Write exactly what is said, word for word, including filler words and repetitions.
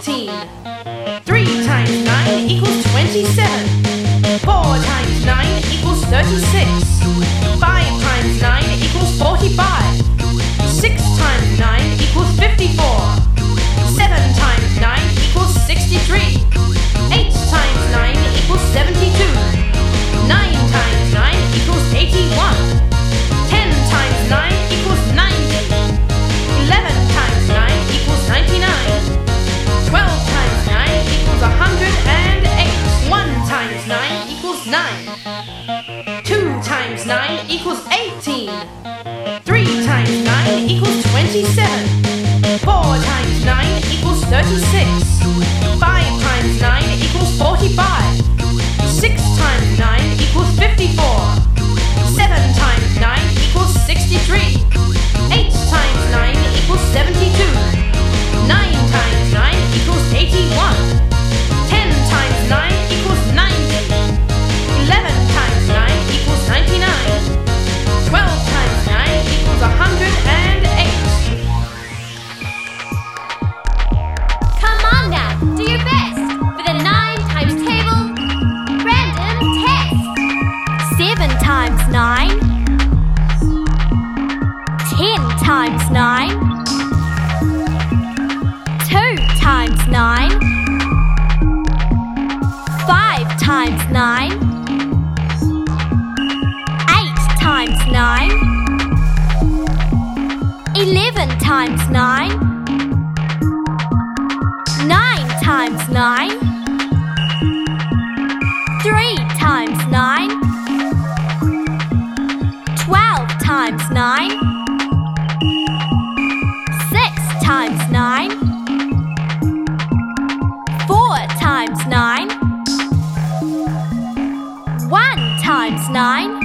eighteen. three times nine equals twenty-seven. four times nine equals thirty-six. five times nine equals forty-five. six times nine equals fifty-four. seven times nine equals sixty-three. eight times nine equals seventy-two. nine times nine equals eighty-one. ten times nine equals ninety. eleven times nine equals ninety-nine. twelve times nine equals one hundred eight. one times nine equals nine. two times nine equals eighteen. three times nine equals twenty-seven. four times nine equals thirty-six. five times nine equals forty-five. six times nine equals fifty-four. seven times nine equals sixty-three. eight times nine equals seventy-two. nine times nine equals eighty-one. ten times nine equals ninety. eleven times nine equals ninety-nine. twelve times nine equals one hundred eight. Come on now, do your best for the nine times table random test. seven times nine. ten times nine. two times nine. five times nine. eight times nine. eleven times nine. nine times nine. three times nine. twelve times nine. six times nine. four times nine. one times nine.